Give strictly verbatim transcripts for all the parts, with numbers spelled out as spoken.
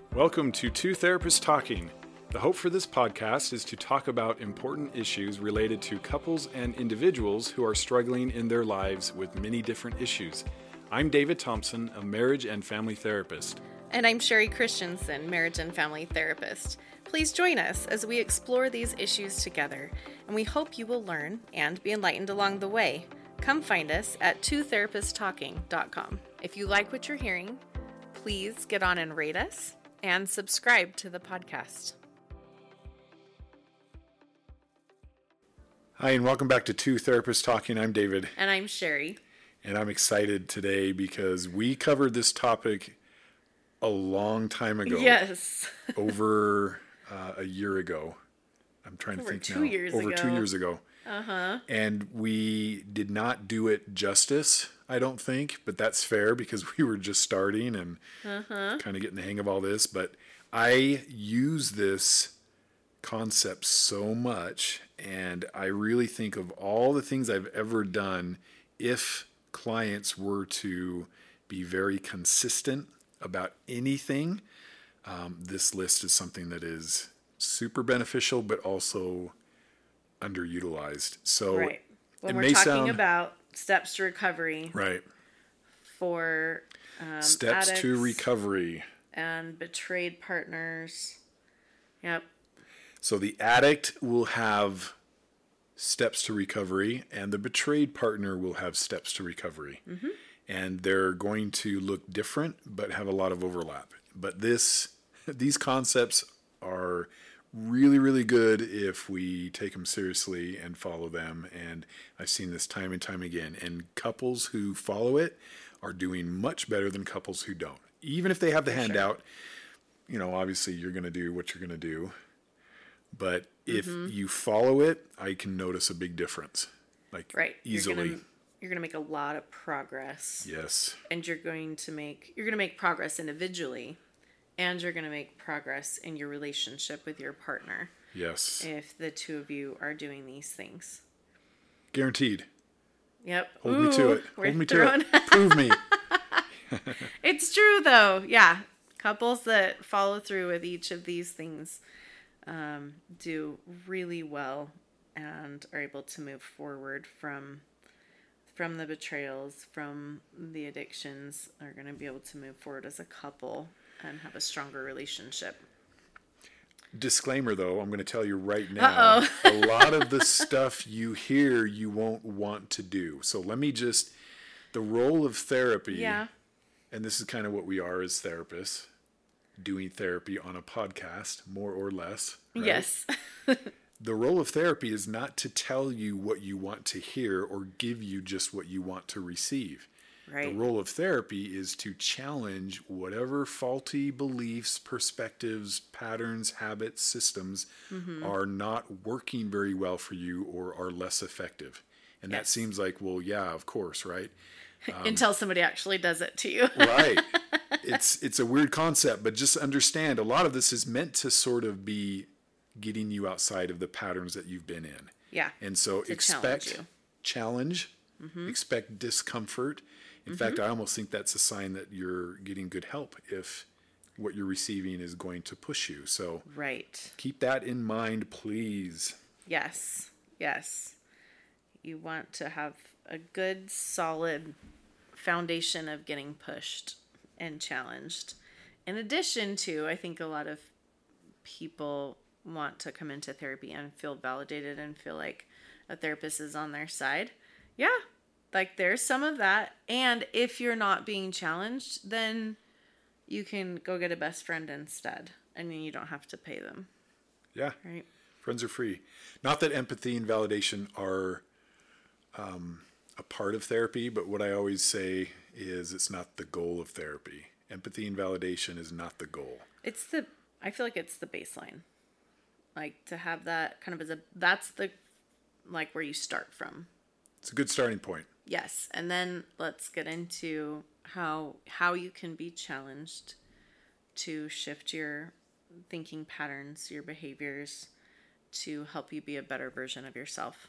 Welcome to Two Therapists Talking. The hope for this podcast is to talk about important issues related to couples and individuals who are struggling in their lives with many different issues. I'm David Thompson, a marriage and family therapist. And I'm Sherry Christensen, marriage and family therapist. Please join us as we explore these issues together, and we hope you will learn and be enlightened along the way. Come find us at two therapists talking dot com. If you like what you're hearing, please get on and rate us and subscribe to the podcast. Hi, and welcome back to Two Therapists Talking. I'm David. And I'm Sherry. And I'm excited today because we covered this topic a long time ago. Yes. over uh, a year ago. I'm trying over to think two now. Years over ago. two years ago. Uh-huh. And we did not do it justice, I don't think, but that's fair because we were just starting and uh-huh. kind of getting the hang of all this. But I use this concept so much, and I really think of all the things I've ever done, if clients were to be very consistent about anything, um, this list is something that is super beneficial, but also underutilized. So right. When it we're may talking sound, about steps to recovery, right? For um, steps addicts to recovery and betrayed partners. Yep. So the addict will have steps to recovery, and the betrayed partner will have steps to recovery. Mm-hmm. And they're going to look different, but have a lot of overlap. But this, these concepts are really, really good if we take them seriously and follow them. And I've seen this time and time again. And couples who follow it are doing much better than couples who don't. Even if they have the For handout, sure. you know, obviously you're going to do what you're going to do. But if mm-hmm. you follow it, I can notice a big difference. Like right. easily. You're gonna, you're going to make a lot of progress. Yes. And you're going to make, you're going to make progress individually. And you're going to make progress in your relationship with your partner. Yes. If the two of you are doing these things. Guaranteed. Yep. Hold Ooh, me to it. Hold me to it. Prove me. It's true, though. Yeah. Couples that follow through with each of these things um, do really well and are able to move forward from from the betrayals, from the addictions, are going to be able to move forward as a couple and have a stronger relationship. Disclaimer, though, I'm going to tell you right now, a lot of the stuff you hear you won't want to do. So let me just, the role of therapy, yeah. and this is kind of what we are as therapists, doing therapy on a podcast, more or less. Right? Yes. The role of therapy is not to tell you what you want to hear or give you just what you want to receive. Right. The role of therapy is to challenge whatever faulty beliefs, perspectives, patterns, habits, systems mm-hmm. are not working very well for you or are less effective. And yes. that seems like, well, yeah, of course, right? Um, Until somebody actually does it to you. Right. It's it's a weird concept, but just understand a lot of this is meant to sort of be getting you outside of the patterns that you've been in. Yeah. And so to expect challenge, challenge mm-hmm. expect discomfort. In mm-hmm. fact, I almost think that's a sign that you're getting good help if what you're receiving is going to push you. So right. keep that in mind, please. Yes. Yes. You want to have a good, solid foundation of getting pushed and challenged. In addition to, I think a lot of people want to come into therapy and feel validated and feel like a therapist is on their side. Yeah. Like there's some of that. And if you're not being challenged, then you can go get a best friend instead. And then you don't have to pay them. Yeah. Right. Friends are free. Not that empathy and validation are um, a part of therapy, but what I always say is it's not the goal of therapy. Empathy and validation is not the goal. It's the, I feel like it's the baseline. Like to have that kind of as a, that's the, like where you start from. It's a good starting point. Yes. And then let's get into how how you can be challenged to shift your thinking patterns, your behaviors, to help you be a better version of yourself.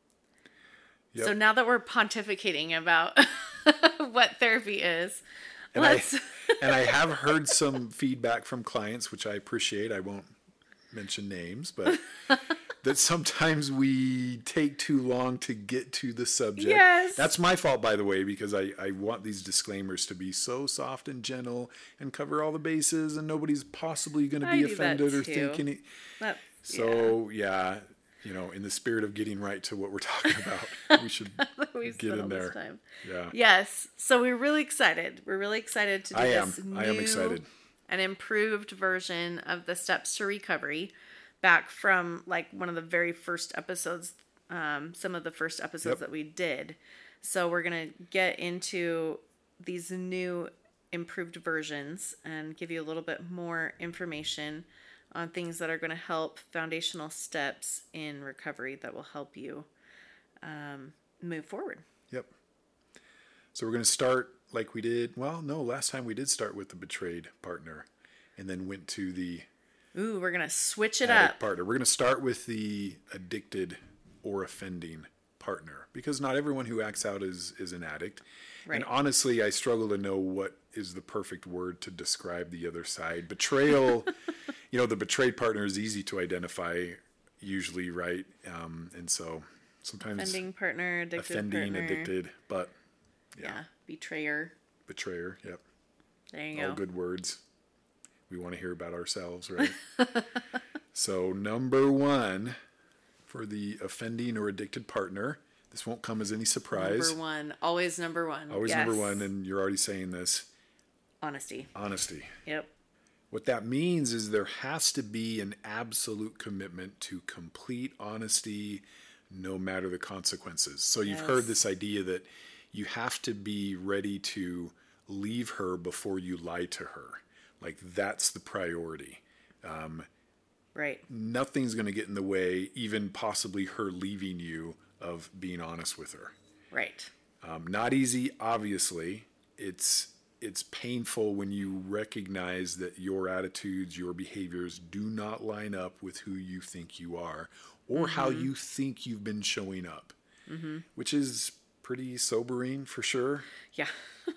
Yep. So now that we're pontificating about what therapy is, And Let's. I and I have heard some feedback from clients, which I appreciate. I won't mention names, but that sometimes we take too long to get to the subject. Yes. That's my fault, by the way, because I, I want these disclaimers to be so soft and gentle and cover all the bases, and nobody's possibly going to be I do offended that or too. think any. That, So yeah. yeah, you know, in the spirit of getting right to what we're talking about, we should we get in there. Time. Yeah. Yes. So we're really excited. We're really excited to do I am. this new I am excited. an improved version of the Steps to Recovery, back from like one of the very first episodes, um, some of the first episodes Yep. that we did. So we're going to get into these new improved versions and give you a little bit more information on things that are going to help, foundational steps in recovery that will help you um, move forward. Yep. So we're going to start like we did. Well, no, last time we did start with the betrayed partner and then went to the Ooh, we're going to switch it addict up. partner. We're going to start with the addicted or offending partner, because not everyone who acts out is, is an addict. Right. And honestly, I struggle to know what is the perfect word to describe the other side. Betrayal, you know, the betrayed partner is easy to identify usually, right? Um, and so sometimes Offending partner, addicted offending, partner. addicted, but Yeah. yeah. Betrayer. Betrayer, yep. There you All go. good words. We want to hear about ourselves, right? So number one for the offending or addicted partner, this won't come as any surprise. Number one. Always number one. Always Yes. number one, and you're already saying this, Honesty. honesty. Yep. What that means is there has to be an absolute commitment to complete honesty no matter the consequences. So you've Yes. heard this idea that you have to be ready to leave her before you lie to her. Like, that's the priority. Um, Right. nothing's going to get in the way, even possibly her leaving you, of being honest with her. Right. Um, not easy, obviously. It's it's painful when you recognize that your attitudes, your behaviors do not line up with who you think you are or mm-hmm. how you think you've been showing up, mm-hmm. which is pretty sobering for sure. Yeah.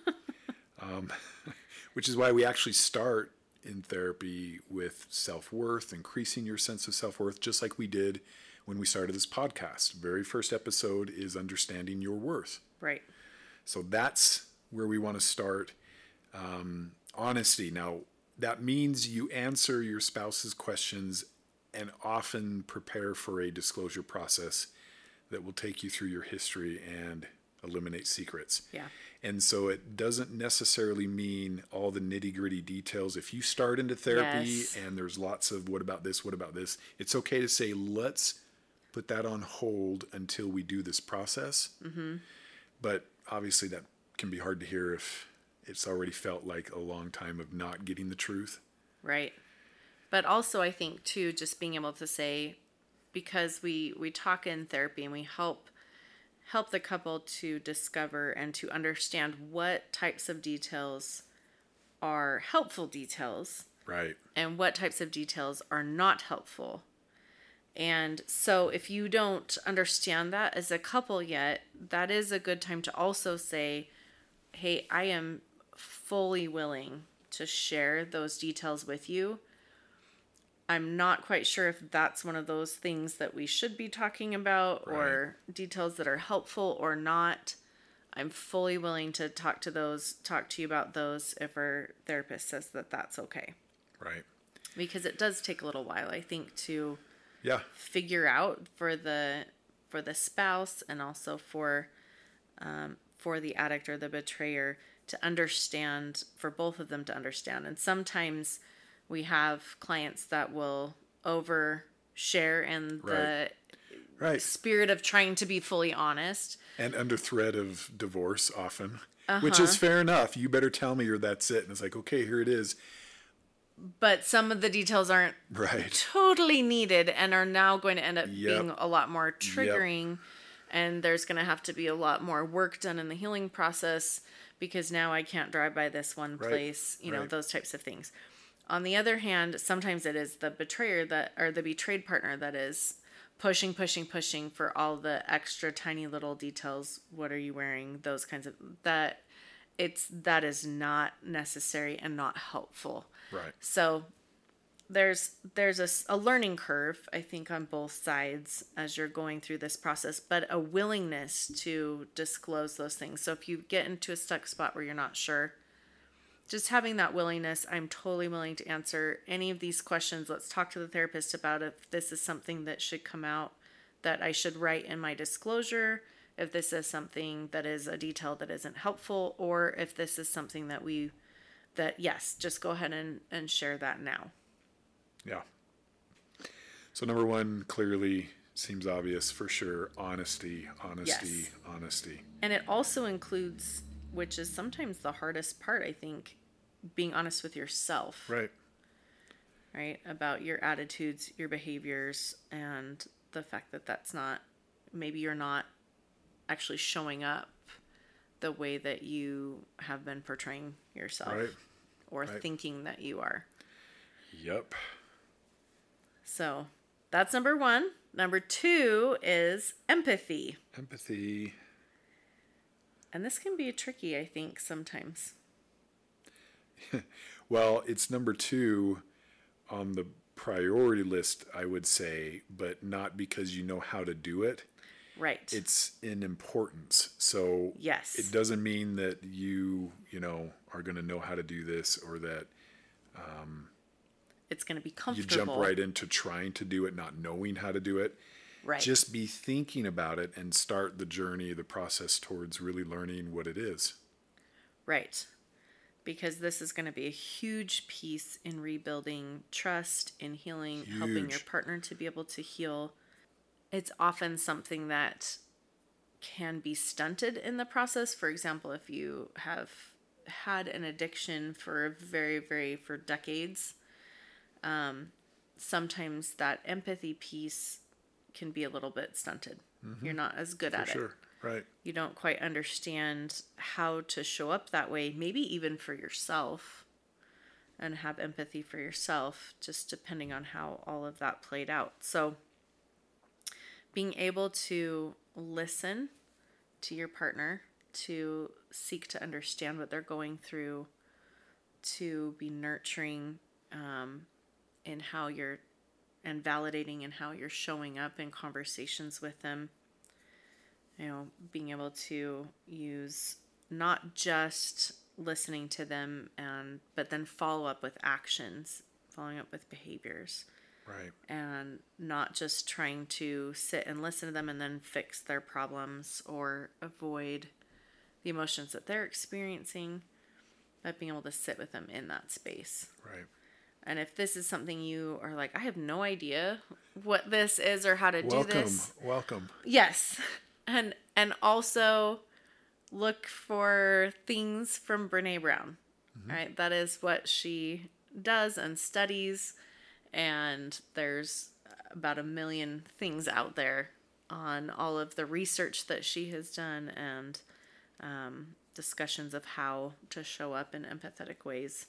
um, which is why we actually start in therapy with self-worth, increasing your sense of self-worth, just like we did when we started this podcast. Very first episode is understanding your worth. Right. So that's where we want to start. Um, honesty. Now, that means you answer your spouse's questions and often prepare for a disclosure process that will take you through your history and eliminate secrets. Yeah. And so it doesn't necessarily mean all the nitty-gritty details. If you start into therapy Yes. and there's lots of what about this, what about this, it's okay to say, let's put that on hold until we do this process. Mm-hmm. But obviously that can be hard to hear if it's already felt like a long time of not getting the truth. Right. But also I think too, just being able to say, because we, we talk in therapy and we help help the couple to discover and to understand what types of details are helpful details. Right. And what types of details are not helpful. And so if you don't understand that as a couple yet, that is a good time to also say, hey, I am fully willing to share those details with you. I'm not quite sure if that's one of those things that we should be talking about right. or details that are helpful or not. I'm fully willing to talk to those, talk to you about those if our therapist says that that's okay. Right. Because it does take a little while, I think, to yeah. figure out for the for the spouse and also for um, for the addict or the betrayer to understand, for both of them to understand. And sometimes we have clients that will overshare in the right. Right. spirit of trying to be fully honest. And under threat of divorce often, uh-huh. which is fair enough. You better tell me or that's it. And it's like, okay, here it is. But some of the details aren't right. totally needed and are now going to end up yep. being a lot more triggering. Yep. And there's going to have to be a lot more work done in the healing process because now I can't drive by this one right. place, you know, right. those types of things. On the other hand, sometimes it is the betrayer that, or the betrayed partner that is pushing, pushing, pushing for all the extra tiny little details. What are you wearing? Those kinds of, that it's that is not necessary and not helpful. Right. So there's there's a, s- a learning curve, I think, on both sides as you're going through this process, but a willingness to disclose those things. So if you get into a stuck spot where you're not sure, just having that willingness, I'm totally willing to answer any of these questions. Let's talk to the therapist about if this is something that should come out, that I should write in my disclosure, if this is something that is a detail that isn't helpful, or if this is something that we, that yes, just go ahead and, and share that now. Yeah. So number one clearly seems obvious for sure. Honesty, honesty, Yes. honesty. And it also includes, which is sometimes the hardest part, I think, being honest with yourself, Right. right? About your attitudes, your behaviors, and the fact that that's not, maybe you're not actually showing up the way that you have been portraying yourself, Right. or Right. thinking that you are. Yep. So that's number one. Number two is empathy. Empathy. And this can be tricky, I think, sometimes. Well, it's number two on the priority list, I would say, but not because you know how to do it. Right. It's in importance. So Yes. it doesn't mean that you, you know, are going to know how to do this, or that It's going to be you comfortable. jump right into trying to do it, not knowing how to do it. Right. Just be thinking about it and start the journey, the process towards really learning what it is. Right. Because this is going to be a huge piece in rebuilding trust, in healing, helping your Huge. partner to be able to heal. It's often something that can be stunted in the process. For example, if you have had an addiction for a very, very, for decades, um, sometimes that empathy piece can be a little bit stunted. You're not as good For at it. sure. Right. You don't quite understand how to show up that way, maybe even for yourself, and have empathy for yourself, just depending on how all of that played out. So being able to listen to your partner, to seek to understand what they're going through, to be nurturing um, in how you're, and validating in how you're showing up in conversations with them. You know, being able to use not just listening to them, and but then follow up with actions, following up with behaviors, Right. and not just trying to sit and listen to them and then fix their problems or avoid the emotions that they're experiencing, but being able to sit with them in that space. Right. And if this is something you are like, I have no idea what this is or how to do Welcome. this. Welcome. Yes. And and also look for things from Brene Brown. Mm-hmm. Right? That is what she does and studies. And there's about a million things out there on all of the research that she has done, and um, discussions of how to show up in empathetic ways.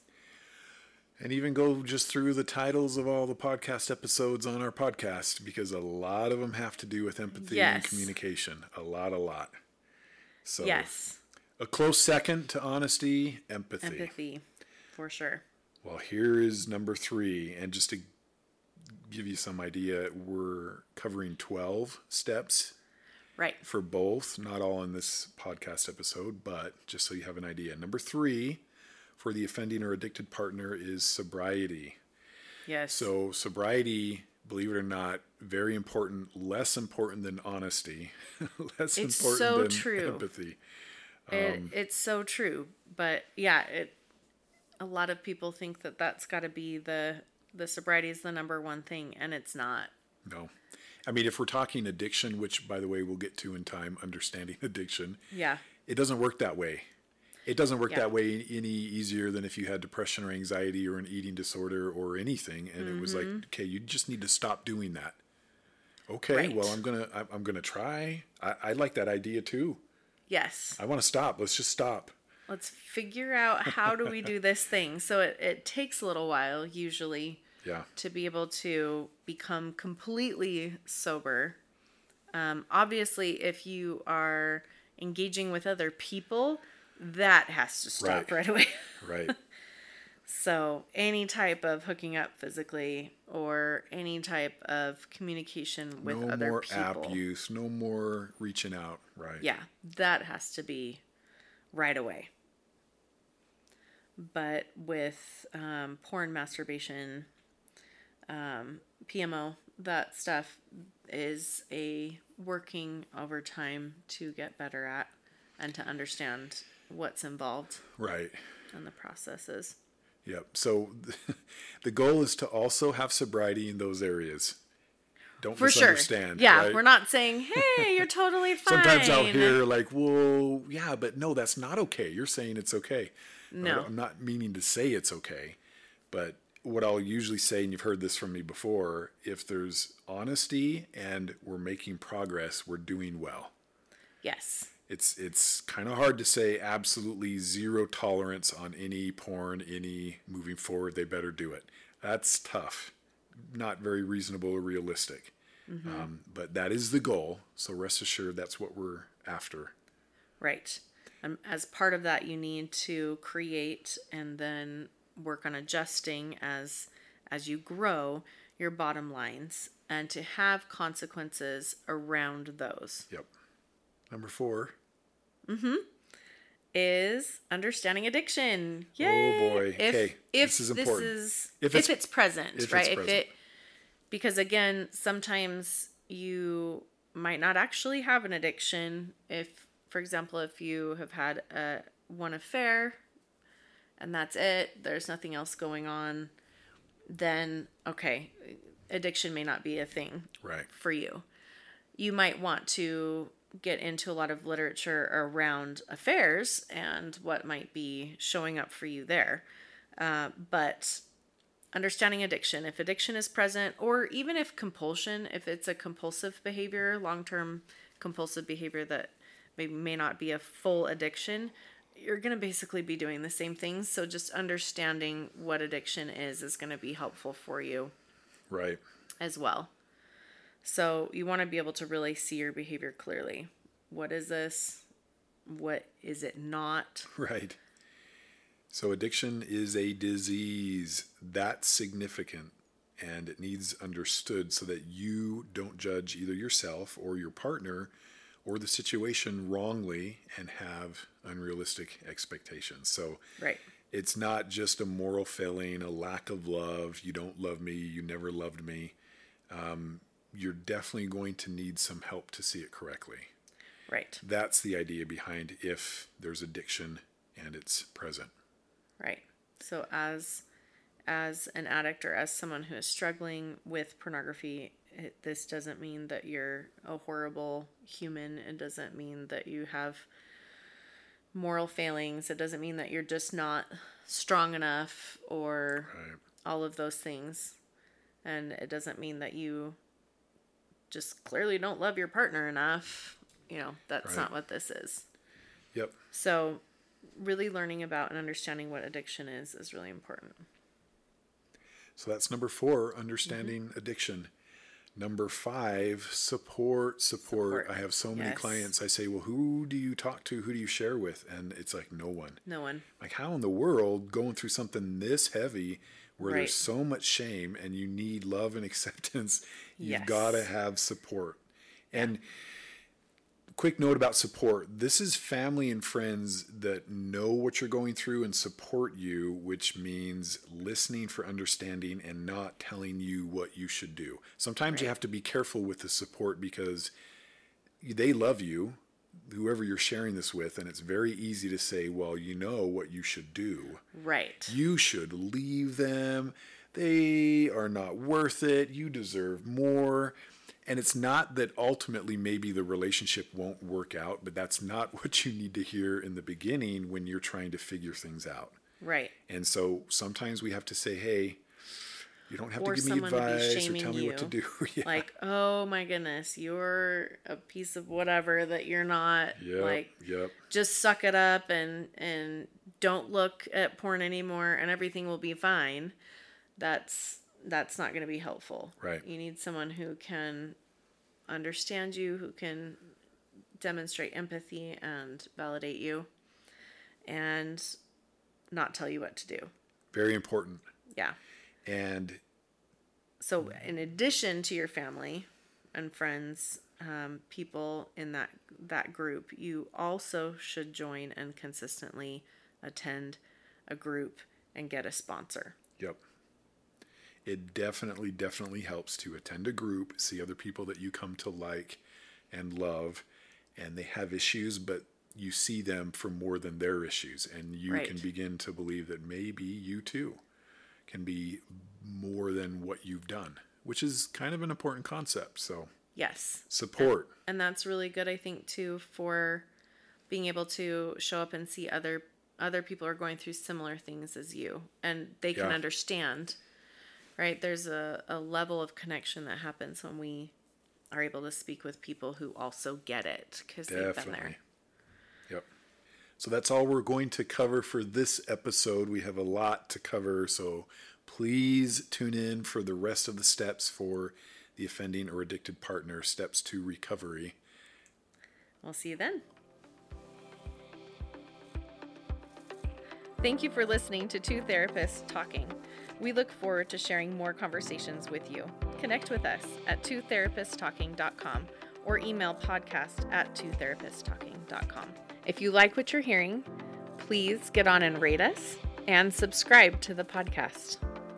And even go just through the titles of all the podcast episodes on our podcast, because a lot of them have to do with empathy and Yes. communication. A lot, a lot. So Yes. a close second to honesty, empathy. Empathy, for sure. Well, here is number three. And just to give you some idea, we're covering twelve steps Right. for both, not all in this podcast episode, but just so you have an idea. Number three for the offending or addicted partner is sobriety. Yes. So sobriety, believe it or not, very important, less important than honesty, less It's important so than true. empathy. It, Um, it's so true. But yeah, it. A lot of people think that that's got to be the the sobriety is the number one thing, and it's not. No. I mean, if we're talking addiction, which by the way, we'll get to in time, understanding addiction, Yeah. it doesn't work that way. It doesn't work Yeah. that way any easier than if you had depression or anxiety or an eating disorder or anything. And it was like, okay, you just need to stop doing that. Okay, Right. well, I'm going to, I'm, I'm going to try. I, I like that idea too. Yes. I want to stop. Let's just stop. Let's figure out how do we do this thing. So it, it takes a little while usually Yeah. to be able to become completely sober. Um, obviously, if you are engaging with other people, that has to stop Right. right away. Right. So any type of hooking up physically or any type of communication with No other more people. app use. No more reaching out. Right. Yeah, that has to be right away. But with um, porn, masturbation, um, P M O, that stuff is a working over time to get better at and to understand what's involved Right. in the processes. Yep. So the goal is to also have sobriety in those areas. Don't For sure. misunderstand. Yeah, right? we're not saying, hey, you're totally fine. Sometimes I'll hear like, well, yeah, but no, that's not okay. You're saying it's okay. No. I'm not meaning to say it's okay. But what I'll usually say, and you've heard this from me before, if there's honesty and we're making progress, we're doing well. Yes. It's it's kind of hard to say absolutely zero tolerance on any porn, any moving forward, they better do it. That's tough. Not very reasonable or realistic. Mm-hmm. Um, but that is the goal. So rest assured that's what we're after. Right. Um, as part of that, you need to create and then work on adjusting as as you grow your bottom lines and to have consequences around those. Yep. Number four. Mm-hmm. Is understanding addiction. Yay! Oh boy. If, okay. if this is this important. is if if it's, it's present, if right? It's if present. it because again, sometimes you might not actually have an addiction. If, for example, if you have had a one affair and that's it, there's nothing else going on, then okay, addiction may not be a thing right. for you. You might want to get into a lot of literature around affairs and what might be showing up for you there. Uh, but understanding addiction, if addiction is present, or even if compulsion, if it's a compulsive behavior, long-term compulsive behavior that may, may not be a full addiction, you're going to basically be doing the same things. So just understanding what addiction is is going to be helpful for you. Right. As well. So you want to be able to really see your behavior clearly. What is this? What is it not? Right. So addiction is a disease. That's significant, and it needs understood so that you don't judge either yourself or your partner or the situation wrongly and have unrealistic expectations. So right. It's not just a moral failing, a lack of love. You don't love me. You never loved me. Um, you're definitely going to need some help to see it correctly. Right. That's the idea behind if there's addiction and it's present. Right. So as as an addict or as someone who is struggling with pornography, it, this doesn't mean that you're a horrible human. It doesn't mean that you have moral failings. It doesn't mean that you're just not strong enough or right. all of those things. And it doesn't mean that you just clearly don't love your partner enough. You know, that's right. not what this is. Yep. So really learning about and understanding what addiction is is really important. So that's number four, understanding Mm-hmm. addiction. Number five, support, support. Support. I have so many Yes. clients. I say, well, who do you talk to? Who do you share with? And it's like, no one. No one. Like, how in the world going through something this heavy where Right. there's so much shame and you need love and acceptance, you've Yes. got to have support. And quick note about support. This is family and friends that know what you're going through and support you, which means listening for understanding and not telling you what you should do. Sometimes Right. you have to be careful with the support because they love you, whoever you're sharing this with, and it's very easy to say, well, you know what you should do. Right. You should leave them. They are not worth it. You deserve more. And it's not that ultimately maybe the relationship won't work out, but that's not what you need to hear in the beginning when you're trying to figure things out. Right. And so sometimes we have to say, hey, you don't have Or to give me someone to be advice or shaming tell me what to you. do. Yeah. Like, oh my goodness, you're a piece of whatever that you're not. Yep, Like, yep. just suck it up and and don't look at porn anymore and everything will be fine. That's that's not going to be helpful. Right. You need someone who can understand you, who can demonstrate empathy and validate you. and not tell you what to do. Very important. Yeah. And so in addition to your family and friends, um, people in that that group, you also should join and consistently attend a group and get a sponsor. Yep. It definitely, definitely helps to attend a group, see other people that you come to like and love, and they have issues, but you see them for more than their issues, and you Right. can begin to believe that maybe you too can be more than what you've done, which is kind of an important concept. So Yes. support. And, and that's really good, I think, too, for being able to show up and see other other people are going through similar things as you, and they can Yeah. understand, right? There's a, a level of connection that happens when we are able to speak with people who also get it, because they've been there. Yep. So that's all we're going to cover for this episode. We have a lot to cover, so please tune in for the rest of the steps for the offending or addicted partner, steps to recovery. We'll see you then. Thank you for listening to Two Therapists Talking. We look forward to sharing more conversations with you. Connect with us at two therapists talking dot com or email podcast at two therapists talking dot com. If you like what you're hearing, please get on and rate us and subscribe to the podcast.